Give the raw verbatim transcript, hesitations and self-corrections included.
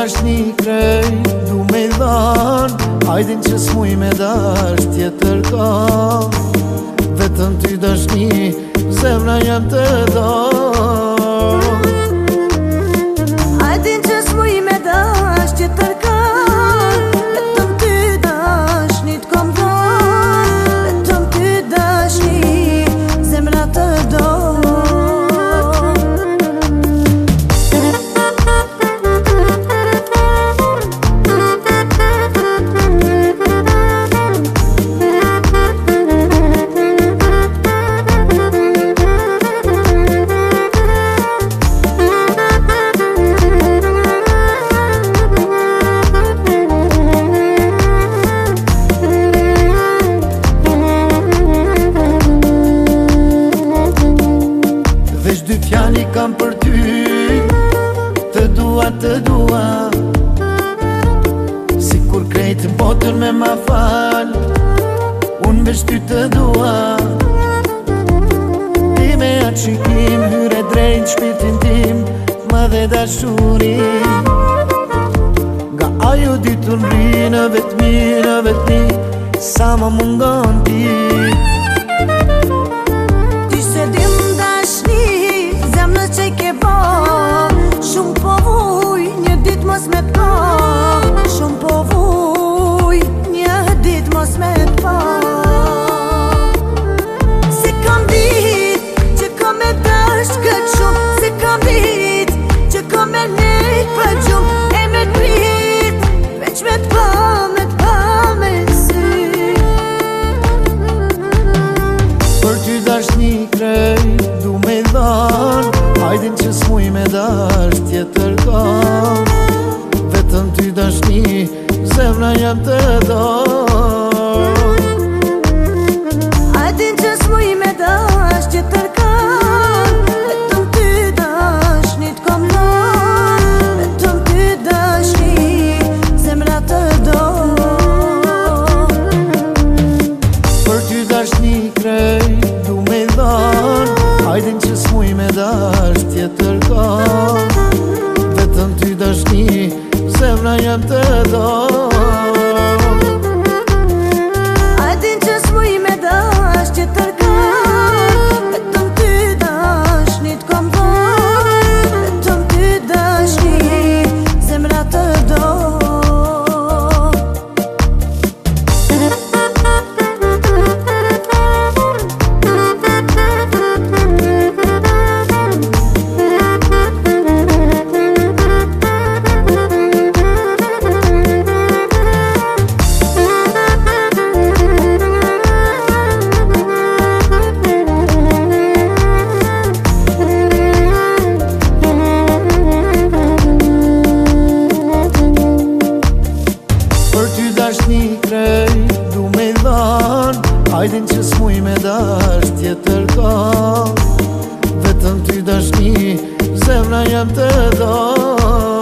dashni krej du me dhan, hajdin që s'muj me dash tjetër kam. Vetëm ty dashni, zemra jam të dhan. Hajdin që s'muj me dash tjetër kam. Vetëm ty dashni t'kom dhan. Vetëm ty dashni, zemra të dhan. Veç dy fjali kam për ty, të dua, të dua. Si kur krejt botën me ma fal, unë veç ty të dua. Ti me atë shikim, hyre drejt shpirtin tim, më dhe dashuri. Nga ajo ditën ri në vetmi, në vetmi, sa më mungon ti. Ti se dim dashni, zemrës që i ke ba. Shumë po vuj, një dit mos me t'pa. Shumë po vuj, një dit mos me t'pa. Se kam dit, që kam e dash këtë shumë. Se kam dit, që kam e nejt për gjumë. E me t'prit, veç me t'pa, me t'pa me sy. Për ty dashni krej du me dhan, hajdin që s'muj me dash tjetër kam. Vetëm ty dashni, zemra jam të dhan. Hajdin që s'muj me dash tjetër kam. Vetëm ty dashni t'kom dhan. Vetëm ty dashni, zemra të dhan. Për ty dashni krej du me dhan, hajdin që s'muj me dash tjetër kam. Vetëm ty dashni, zemra jam të dhan. Hajdin që s'muj me dash tjetër kam. Vetëm ty dashni t'kom dhan. Vetëm ty dashni, zemra të dhan. Dashni krej du me dhan, hajdin që s'muj me dash tjetër kam. Vetëm ty dashni, zemra jam të dhan.